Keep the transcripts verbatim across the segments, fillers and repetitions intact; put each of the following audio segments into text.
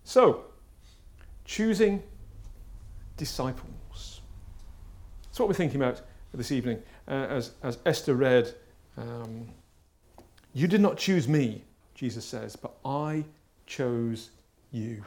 So, choosing disciples. That's what we're thinking about this evening. Uh, as, as Esther read, um, you did not choose me, Jesus says, but I chose you.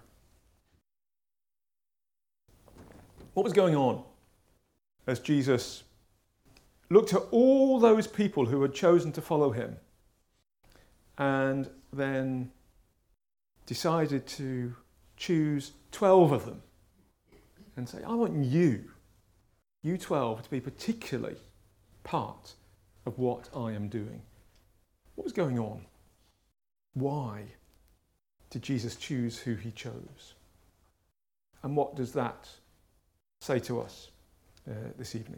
What was going on as Jesus looked at all those people who had chosen to follow him and then decided to choose twelve of them and say, I want you, you twelve, to be particularly part of what I am doing? What was going on? Why did Jesus choose who he chose? And what does that say to us uh, this evening?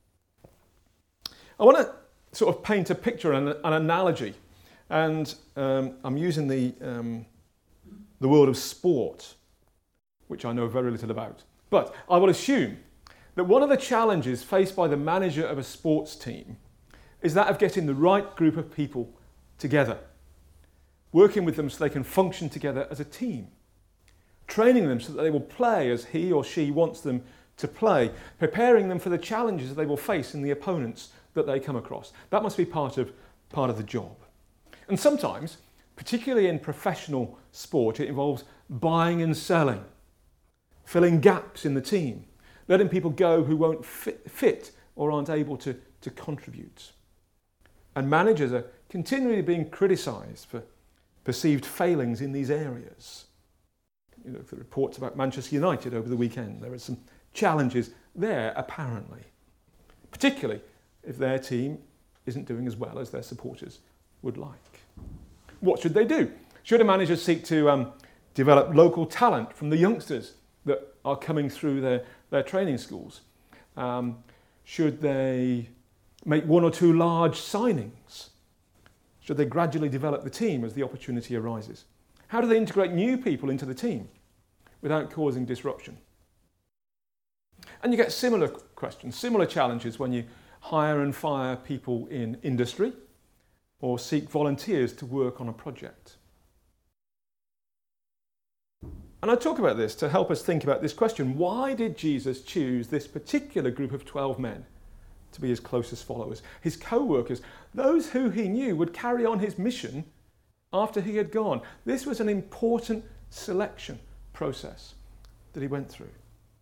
I want to sort of paint a picture and an analogy, and um, I'm using the um, the world of sport, which I know very little about. But I will assume that one of the challenges faced by the manager of a sports team is that of getting the right group of people together, working with them so they can function together as a team, training them so that they will play as he or she wants them to play, preparing them for the challenges that they will face in the opponents that they come across. That must be part of part of the job. And sometimes, particularly in professional sport, it involves buying and selling, filling gaps in the team, letting people go who won't fit, fit or aren't able to, to contribute. And managers are continually being criticised for perceived failings in these areas. You know, the reports about Manchester United over the weekend, there are some challenges there, apparently, particularly if their team isn't doing as well as their supporters would like. What should they do? Should a manager seek to um, develop local talent from the youngsters that are coming through their, their training schools? Um, should they make one or two large signings? Should they gradually develop the team as the opportunity arises? How do they integrate new people into the team without causing disruption? And you get similar questions, similar challenges when you hire and fire people in industry or seek volunteers to work on a project. And I talk about this to help us think about this question. Why did Jesus choose this particular group of twelve men to be his closest followers, his co-workers, those who he knew would carry on his mission after he had gone? This was an important selection process that he went through.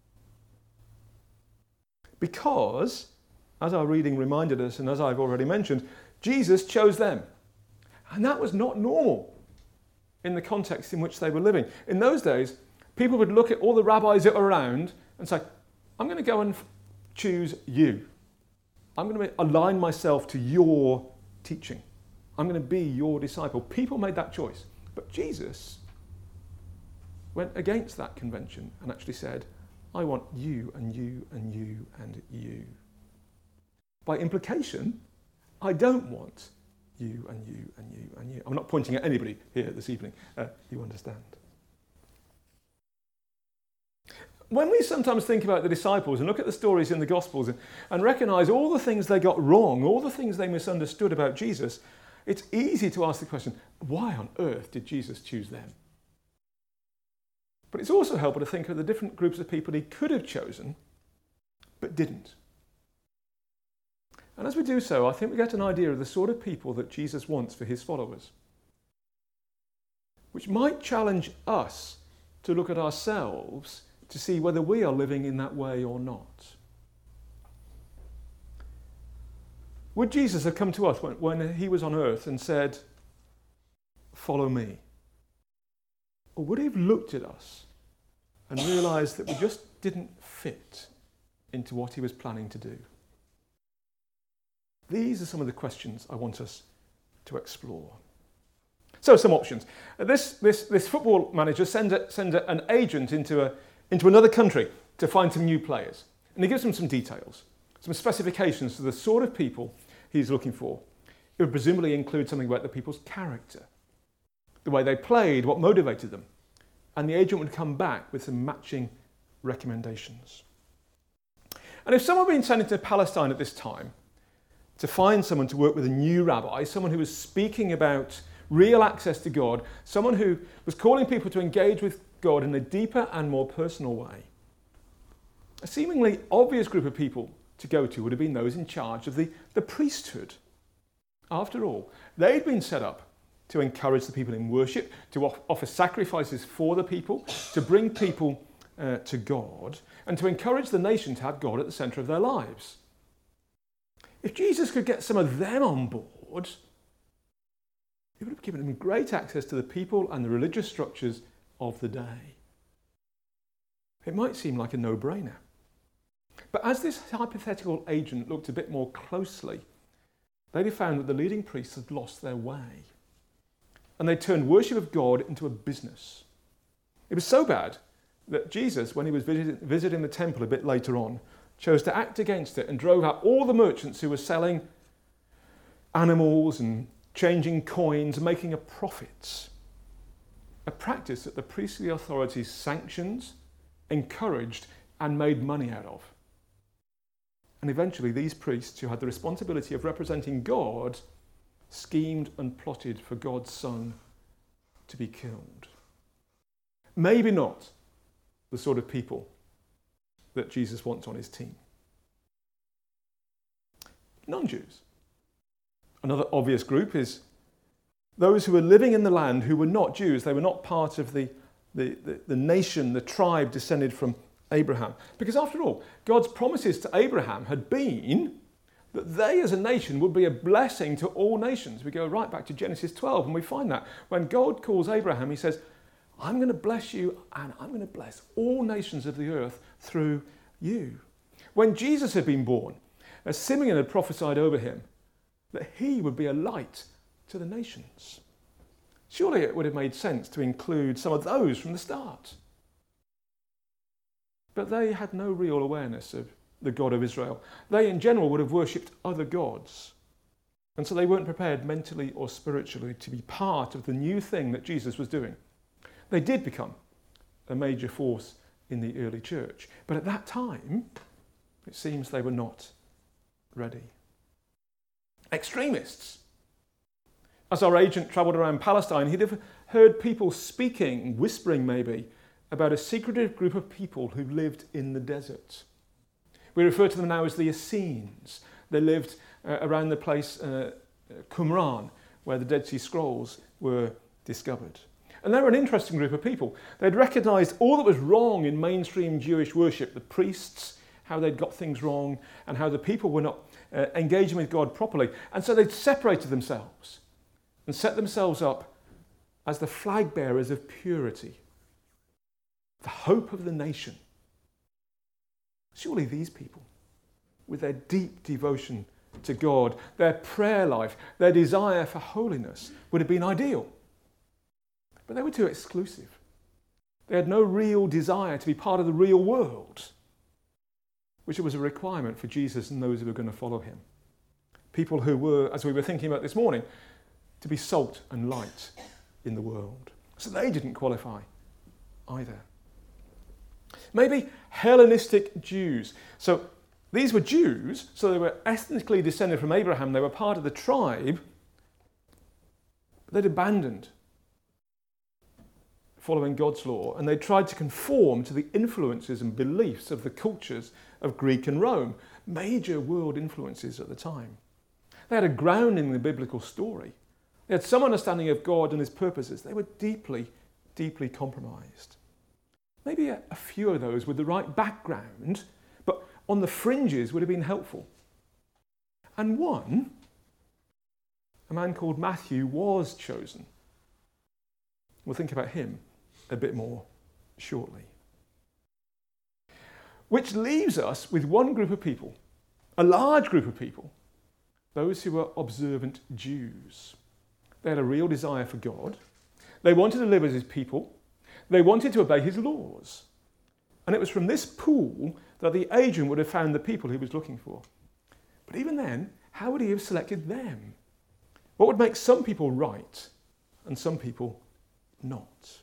Because, as our reading reminded us, and as I've already mentioned, Jesus chose them. And that was not normal in the context in which they were living. In those days, people would look at all the rabbis that were around and say, I'm going to go and choose you. I'm going to align myself to your teaching. I'm going to be your disciple. People made that choice. But Jesus went against that convention and actually said, I want you and you and you and you. By implication, I don't want you and you and you and you. I'm not pointing at anybody here this evening. Uh, you understand. When we sometimes think about the disciples and look at the stories in the Gospels and, and recognise all the things they got wrong, all the things they misunderstood about Jesus, it's easy to ask the question, why on earth did Jesus choose them? But it's also helpful to think of the different groups of people he could have chosen, but didn't. And as we do so, I think we get an idea of the sort of people that Jesus wants for his followers, which might challenge us to look at ourselves to see whether we are living in that way or not. Would Jesus have come to us when, when he was on earth and said, follow me? Or would he have looked at us and realised that we just didn't fit into what he was planning to do? These are some of the questions I want us to explore. So, some options. This, this, this football manager sends, a, sends a, an agent into, a, into another country to find some new players. And he gives them some details, some specifications to the sort of people he's looking for. It would presumably include something about the people's character, the way they played, what motivated them. And the agent would come back with some matching recommendations. And if someone had been sent into Palestine at this time to find someone to work with a new rabbi, someone who was speaking about real access to God, someone who was calling people to engage with God in a deeper and more personal way. A seemingly obvious group of people to go to would have been those in charge of the, the priesthood. After all, they'd been set up to encourage the people in worship, to off- offer sacrifices for the people, to bring people uh, to God, and to encourage the nation to have God at the centre of their lives. If Jesus could get some of them on board, it would have given them great access to the people and the religious structures of the day. It might seem like a no-brainer. But as this hypothetical agent looked a bit more closely, they'd have found that the leading priests had lost their way. And they turned worship of God into a business. It was so bad that Jesus, when he was visit- visiting the temple a bit later on, chose to act against it and drove out all the merchants who were selling animals and changing coins and making a profit. A practice that the priestly authorities sanctioned, encouraged, and made money out of. And eventually these priests, who had the responsibility of representing God, schemed and plotted for God's Son to be killed. Maybe not the sort of people that Jesus wants on his team. Non-Jews. Another obvious group is those who were living in the land who were not Jews. They were not part of the, the, the, the nation, the tribe descended from Abraham. Because after all, God's promises to Abraham had been that they as a nation would be a blessing to all nations. We go right back to Genesis twelve and we find that when God calls Abraham, he says, I'm going to bless you and I'm going to bless all nations of the earth through you. When Jesus had been born, as Simeon had prophesied over him, that he would be a light to the nations. Surely it would have made sense to include some of those from the start. But they had no real awareness of the God of Israel. They in general would have worshipped other gods. And so they weren't prepared mentally or spiritually to be part of the new thing that Jesus was doing. They did become a major force in the early church. But at that time, it seems they were not ready. Extremists. As our agent travelled around Palestine, he'd have heard people speaking, whispering maybe, about a secretive group of people who lived in the desert. We refer to them now as the Essenes. They lived uh, around the place uh, Qumran, where the Dead Sea Scrolls were discovered. And they were an interesting group of people. They'd recognised all that was wrong in mainstream Jewish worship, the priests, how they'd got things wrong, and how the people were not uh, engaging with God properly. And so they'd separated themselves and set themselves up as the flag bearers of purity, the hope of the nation. Surely these people, with their deep devotion to God, their prayer life, their desire for holiness, would have been ideal. But they were too exclusive. They had no real desire to be part of the real world, which was a requirement for Jesus and those who were going to follow him. People who were, as we were thinking about this morning, to be salt and light in the world. So they didn't qualify either. Maybe Hellenistic Jews. So these were Jews, so they were ethnically descended from Abraham. They were part of the tribe, but they'd abandoned following God's law, and they tried to conform to the influences and beliefs of the cultures of Greek and Rome, major world influences at the time. They had a grounding in the biblical story. They had some understanding of God and his purposes. They were deeply, deeply compromised. Maybe a, a few of those with the right background, but on the fringes would have been helpful. And one, a man called Matthew, was chosen. We'll think about him a bit more shortly. Which leaves us with one group of people, a large group of people, those who were observant Jews. They had a real desire for God. They wanted to live as his people. They wanted to obey his laws. And it was from this pool that the agent would have found the people he was looking for. But even then, how would he have selected them? What would make some people right and some people not?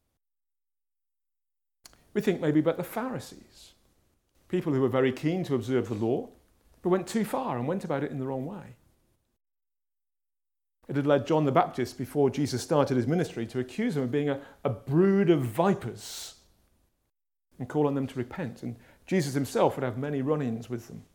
We think maybe about the Pharisees, people who were very keen to observe the law, but went too far and went about it in the wrong way. It had led John the Baptist, before Jesus started his ministry, to accuse him of being a, a brood of vipers and call on them to repent. And Jesus himself would have many run-ins with them.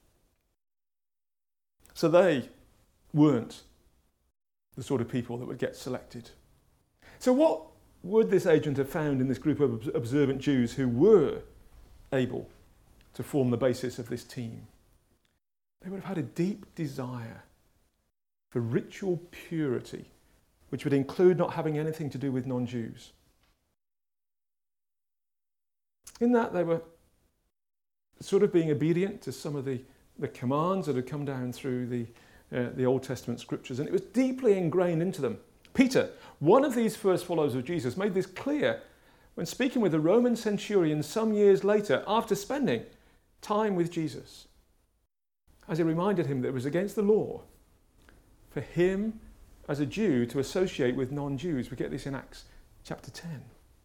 So they weren't the sort of people that would get selected. So what would this agent have found in this group of observant Jews who were able to form the basis of this team? They would have had a deep desire for ritual purity, which would include not having anything to do with non-Jews. In that, they were sort of being obedient to some of the, the commands that had come down through the, uh, the Old Testament scriptures, and it was deeply ingrained into them. Peter, one of these first followers of Jesus, made this clear when speaking with a Roman centurion some years later after spending time with Jesus, as he reminded him that it was against the law for him as a Jew to associate with non-Jews. We get this in Acts chapter ten.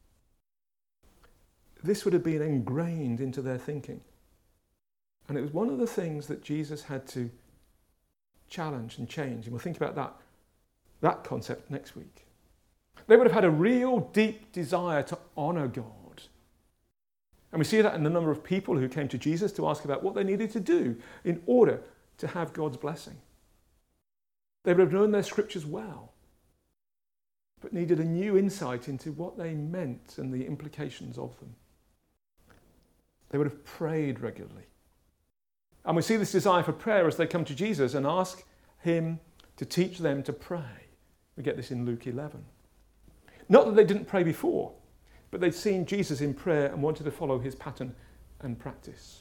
This would have been ingrained into their thinking. And it was one of the things that Jesus had to challenge and change. And we'll think about that, that concept next week. They would have had a real deep desire to honour God. And we see that in the number of people who came to Jesus to ask about what they needed to do in order to have God's blessing. They would have known their scriptures well, but needed a new insight into what they meant and the implications of them. They would have prayed regularly. And we see this desire for prayer as they come to Jesus and ask him to teach them to pray. We get this in Luke eleven. Not that they didn't pray before, but they'd seen Jesus in prayer and wanted to follow his pattern and practice.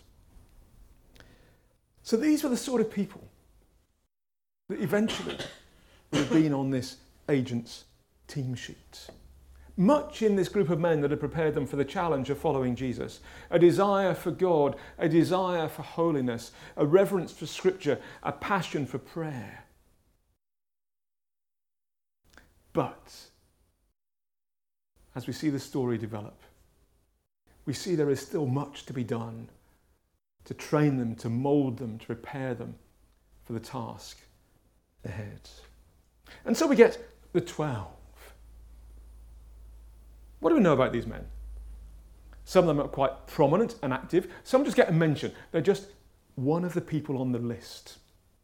So these were the sort of people that eventually would have been on this agent's team sheet. Much in this group of men that had prepared them for the challenge of following Jesus. A desire for God, a desire for holiness, a reverence for Scripture, a passion for prayer. But as we see the story develop, we see there is still much to be done to train them, to mould them, to prepare them for the task ahead. And so we get the twelve. What do we know about these men? Some of them are quite prominent and active. Some just get a mention. They're just one of the people on the list.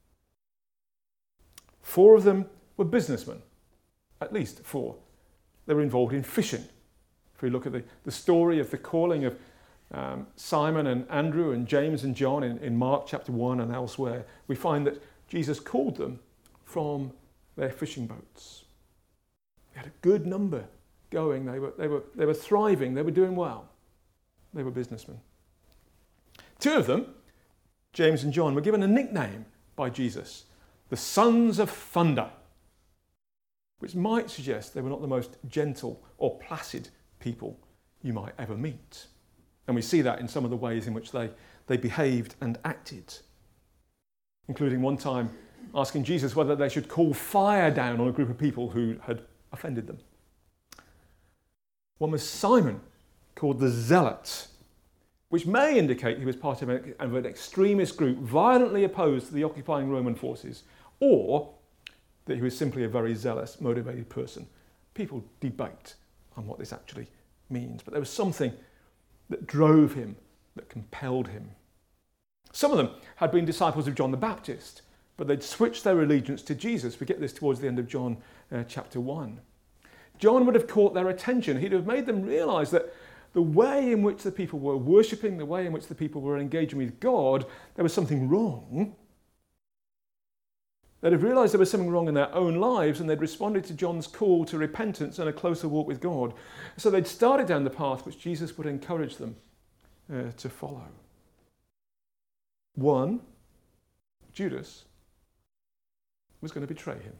Four of them were businessmen, at least four. They were involved in fishing. If we look at the, the story of the calling of um, Simon and Andrew and James and John in, in Mark chapter one and elsewhere, we find that Jesus called them from their fishing boats. They had a good number going. They were, they were, they were thriving. They were doing well. They were businessmen. Two of them, James and John, were given a nickname by Jesus, the Sons of Thunder, which might suggest they were not the most gentle or placid people you might ever meet. And we see that in some of the ways in which they, they behaved and acted, including one time asking Jesus whether they should call fire down on a group of people who had offended them. One was Simon, called the Zealot, which may indicate he was part of an, of an extremist group violently opposed to the occupying Roman forces, or that he was simply a very zealous, motivated person. People debate on what this actually means, but there was something that drove him, that compelled him. Some of them had been disciples of John the Baptist, but they'd switched their allegiance to Jesus. We get this towards the end of John uh, chapter one. John would have caught their attention. He'd have made them realise that the way in which the people were worshipping, the way in which the people were engaging with God, there was something wrong. They'd have realised there was something wrong in their own lives, and they'd responded to John's call to repentance and a closer walk with God. So they'd started down the path which Jesus would encourage them uh, to follow. One, Judas, was going to betray him.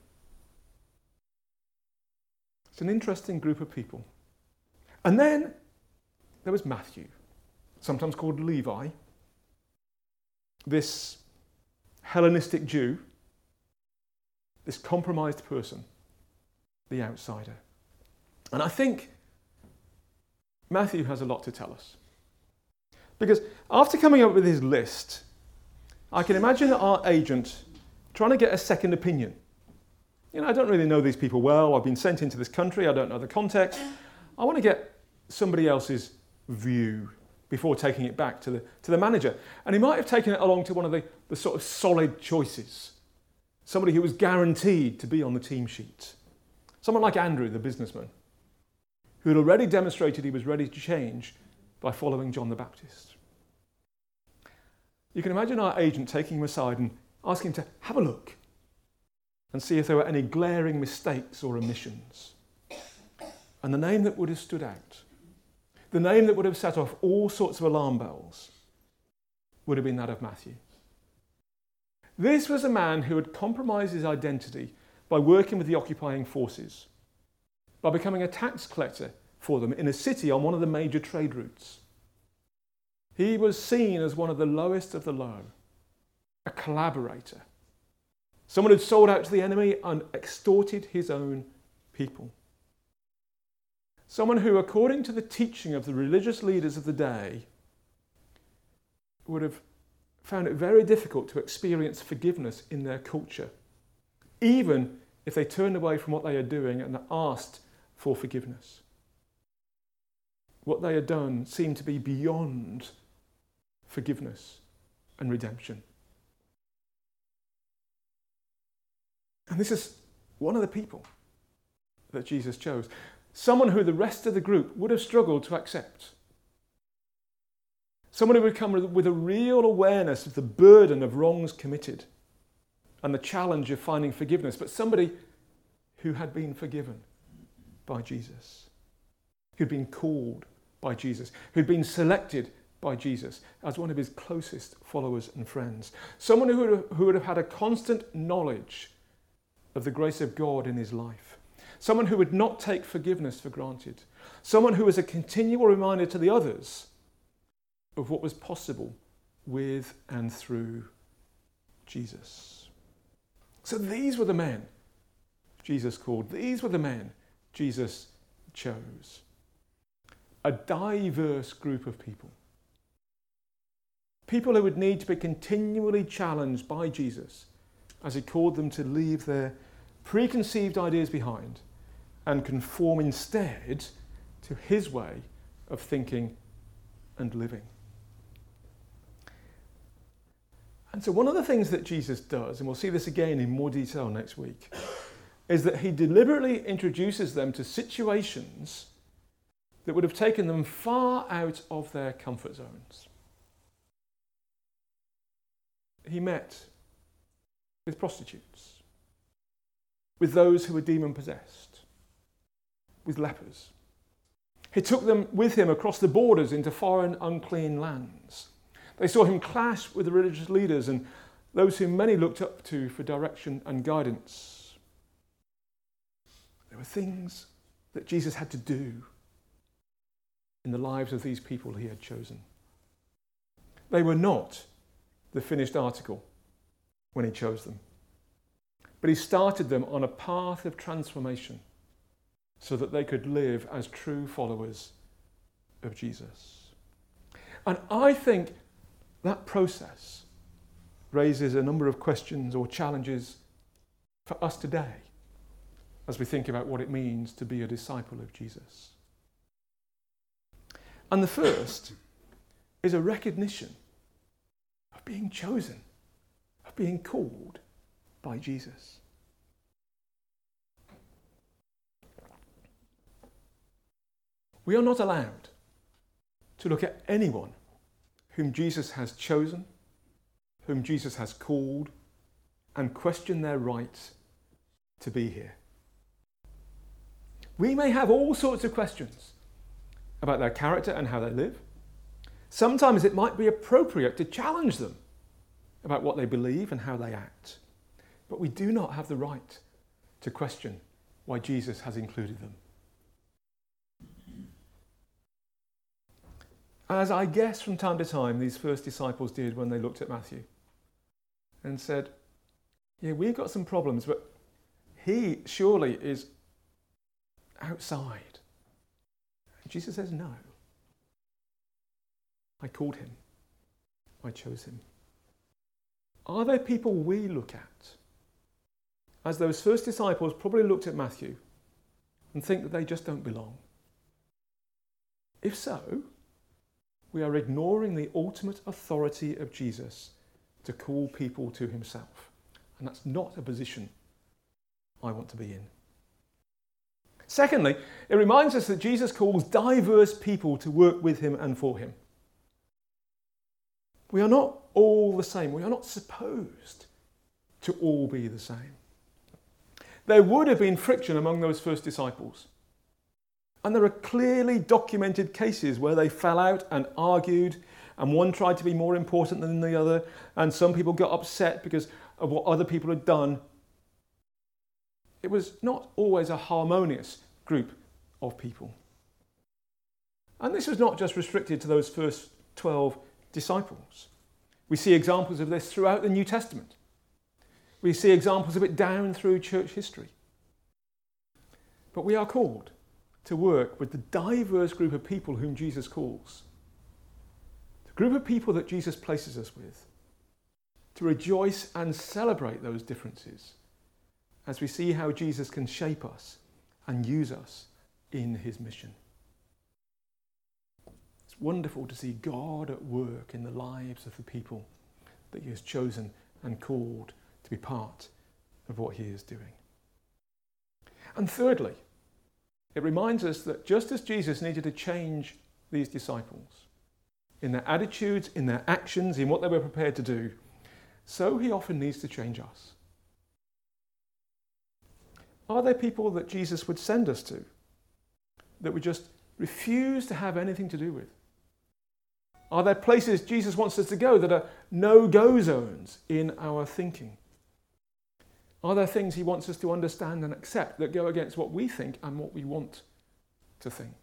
It's an interesting group of people. And then there was Matthew, sometimes called Levi, this Hellenistic Jew, this compromised person, the outsider. And I think Matthew has a lot to tell us. Because after coming up with his list, I can imagine our agent trying to get a second opinion You know, I don't really know these people well. I've been sent into this country. I don't know the context. I want to get somebody else's view before taking it back to the, to the manager. And he might have taken it along to one of the, the sort of solid choices. Somebody who was guaranteed to be on the team sheet. Someone like Andrew, the businessman, who had already demonstrated he was ready to change by following John the Baptist. You can imagine our agent taking him aside and asking him to have a look and see if there were any glaring mistakes or omissions. And the name that would have stood out, the name that would have set off all sorts of alarm bells, would have been that of Matthew. This was a man who had compromised his identity by working with the occupying forces, by becoming a tax collector for them in a city on one of the major trade routes. He was seen as one of the lowest of the low, a collaborator, someone who'd sold out to the enemy and extorted his own people. Someone who, according to the teaching of the religious leaders of the day, would have found it very difficult to experience forgiveness in their culture, even if they turned away from what they are doing and asked for forgiveness. What they had done seemed to be beyond forgiveness and redemption. And this is one of the people that Jesus chose. Someone who the rest of the group would have struggled to accept. Someone who would come with a real awareness of the burden of wrongs committed and the challenge of finding forgiveness, but somebody who had been forgiven by Jesus, who'd been called by Jesus, who'd been selected by Jesus as one of his closest followers and friends. Someone who would have, who would have had a constant knowledge of the grace of God in his life. Someone who would not take forgiveness for granted. Someone who was a continual reminder to the others of what was possible with and through Jesus. So these were the men Jesus called. These were the men Jesus chose. A diverse group of people. People who would need to be continually challenged by Jesus as he called them to leave their preconceived ideas behind and conform instead to his way of thinking and living. And so one of the things that Jesus does, and we'll see this again in more detail next week, is that he deliberately introduces them to situations that would have taken them far out of their comfort zones. He met with prostitutes, with those who were demon-possessed, with lepers. He took them with him across the borders into foreign, unclean lands. They saw him clash with the religious leaders and those whom many looked up to for direction and guidance. There were things that Jesus had to do in the lives of these people he had chosen. They were not the finished article when he chose them, but he started them on a path of transformation so that they could live as true followers of Jesus. And I think that process raises a number of questions or challenges for us today as we think about what it means to be a disciple of Jesus. And the first is a recognition of being chosen, of being called by Jesus. We are not allowed to look at anyone whom Jesus has chosen, whom Jesus has called, and question their right to be here. We may have all sorts of questions about their character and how they live. Sometimes it might be appropriate to challenge them about what they believe and how they act. But we do not have the right to question why Jesus has included them. As I guess from time to time these first disciples did when they looked at Matthew and said, yeah, we've got some problems, but he surely is outside. And Jesus says, no. I called him. I chose him. Are there people we look at as those first disciples probably looked at Matthew and think that they just don't belong? If so, we are ignoring the ultimate authority of Jesus to call people to himself. And that's not a position I want to be in. Secondly, it reminds us that Jesus calls diverse people to work with him and for him. We are not all the same. We are not supposed to all be the same. There would have been friction among those first disciples. And there are clearly documented cases where they fell out and argued, and one tried to be more important than the other, and some people got upset because of what other people had done. It was not always a harmonious group of people. And this was not just restricted to those first twelve disciples. We see examples of this throughout the New Testament. We see examples of it down through church history. But we are called to work with the diverse group of people whom Jesus calls. The group of people that Jesus places us with. To rejoice and celebrate those differences as we see how Jesus can shape us and use us in his mission. It's wonderful to see God at work in the lives of the people that he has chosen and called to be part of what he is doing. And thirdly, it reminds us that just as Jesus needed to change these disciples in their attitudes, in their actions, in what they were prepared to do, so he often needs to change us. Are there people that Jesus would send us to that we just refuse to have anything to do with? Are there places Jesus wants us to go that are no-go zones in our thinking? Are there things he wants us to understand and accept that go against what we think and what we want to think?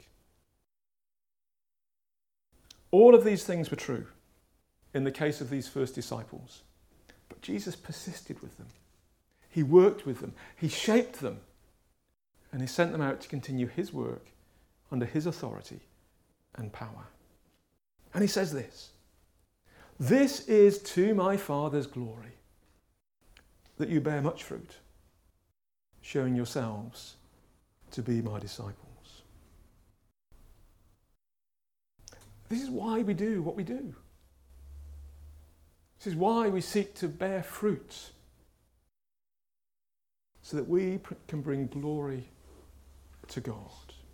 All of these things were true in the case of these first disciples. But Jesus persisted with them. He worked with them. He shaped them. And he sent them out to continue his work under his authority and power. And he says this, "This is to my Father's glory, that you bear much fruit, showing yourselves to be my disciples." This is why we do what we do. This is why we seek to bear fruit, so that we pr- can bring glory to God.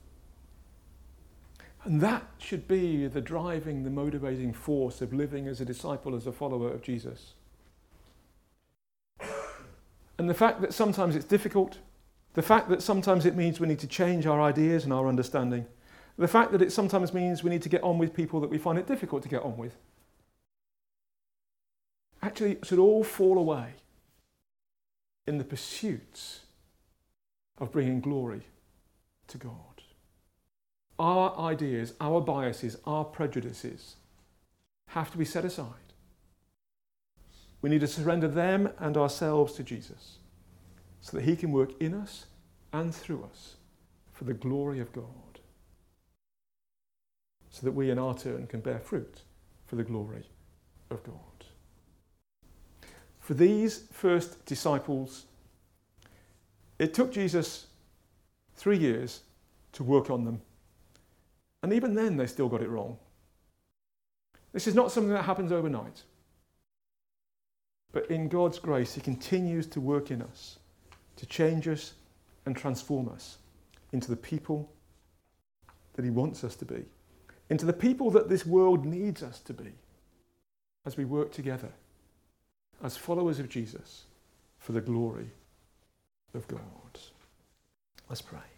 And that should be the driving, the motivating force of living as a disciple, as a follower of Jesus. And the fact that sometimes it's difficult, the fact that sometimes it means we need to change our ideas and our understanding, the fact that it sometimes means we need to get on with people that we find it difficult to get on with, actually should all fall away in the pursuits of bringing glory to God. Our ideas, our biases, our prejudices have to be set aside. We need to surrender them and ourselves to Jesus so that he can work in us and through us for the glory of God, so that we in our turn can bear fruit for the glory of God. For these first disciples, it took Jesus three years to work on them. And even then, they still got it wrong. This is not something that happens overnight. But in God's grace, he continues to work in us, to change us and transform us into the people that he wants us to be, into the people that this world needs us to be, as we work together as followers of Jesus for the glory of God. Let's pray.